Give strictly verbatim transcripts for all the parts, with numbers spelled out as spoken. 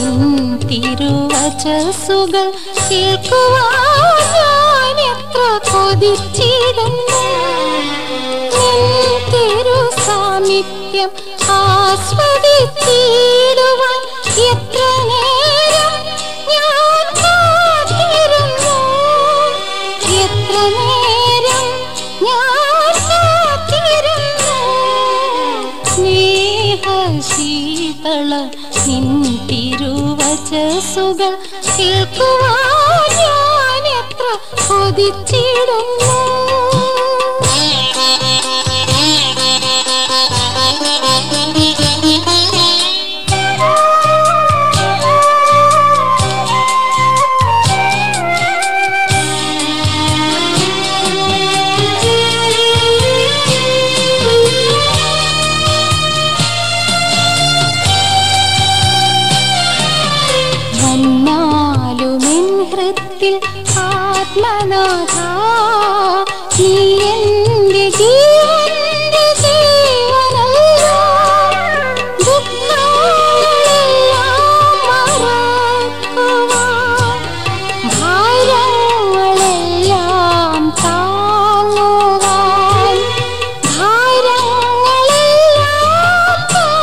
തിരുവചസ്സുകൾ കേൾക്കുവാൻ ഞാൻ എത്ര കൊതിച്ചിടുന്നു. നിൻ തിരു സാമീപ്യം ആസ്വദിച്ചിടുവാൻ എത്ര നേരം ഞാൻ കാത്തിരുന്നു. എത്ര നേരം ഞാൻ കാത്തിരുന്നു. സ്നേഹശീതള നിൻ തിരുവചസ്സുകൾ കേൾക്കുവാൻ ഞാൻ എത്ര കൊതിച്ചിടുന്നു. ആത്മനാഥ നീ എൻ്റെ ജീവന്റെ ജീവനല്ലോ. ദുഃഖങ്ങളെല്ലാം മറക്കുവാൻ ഭാരങ്ങളെല്ലാം താങ്ങുവാൻ ഭാരങ്ങളെല്ലാം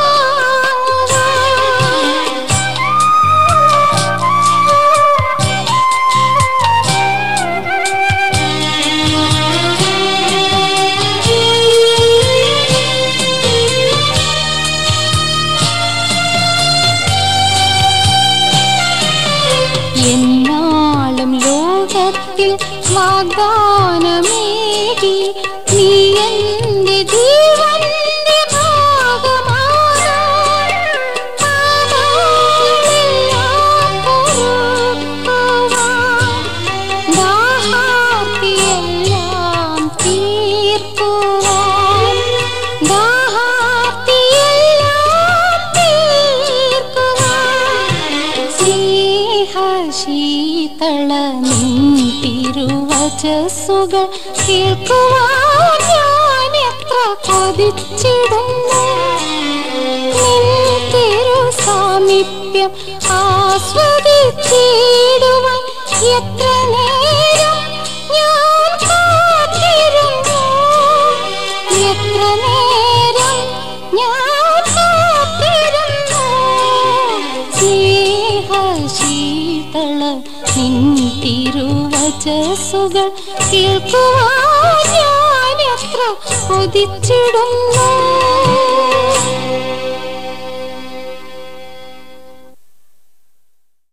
താങ്ങുവാൻ എന്നാളും ലോകത്തിൽ വാഗ്ദാനമേകി നീ എൻ്റെ ജീവന്റെ ഭാഗമാകാൻ പാപങ്ങളെല്ലാം പൊറുക്കുവാൻ ദാഹാർത്തിയെല്ലാം തീർക്കുവാൻ ദാഹാർത്തിയെല്ലാം തീർക്കുവാൻ സ്നേഹശീതള നിൻ തിരുവചസ്സുകൾ കേൾക്കുവാൻ ഞാൻ എത്ര കൊതിച്ചിടുന്നു. നിൻ തിരു സാമീപ്യം ആസ്വദിച്ചിടുവാൻ എത്ര നേരം ഞാൻ കാത്തിരുന്നു. എത്ര നേരം ഞാൻ കാത്തിരുന്നു. സ്നേഹശീതള നിൻ തിരുവചസ്സുകൾ കേൾക്കുവാൻ ഞാൻ എത്ര കൊതിച്ചിടുന്നു.